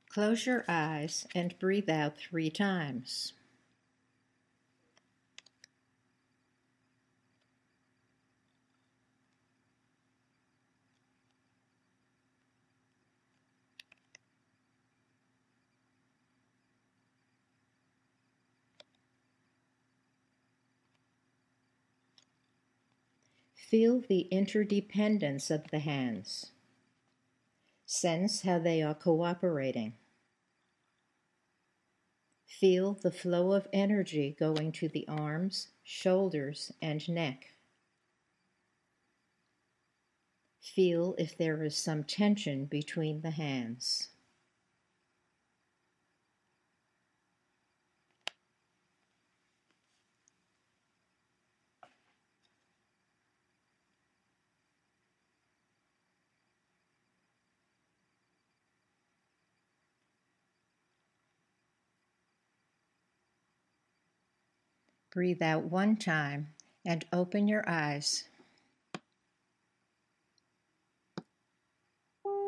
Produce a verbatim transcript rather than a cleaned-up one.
Close your eyes and breathe out three times. Feel the interdependence of the hands. Sense how they are cooperating. Feel the flow of energy going to the arms, shoulders, and neck. Feel if there is some tension between the hands. Breathe out one time and open your eyes.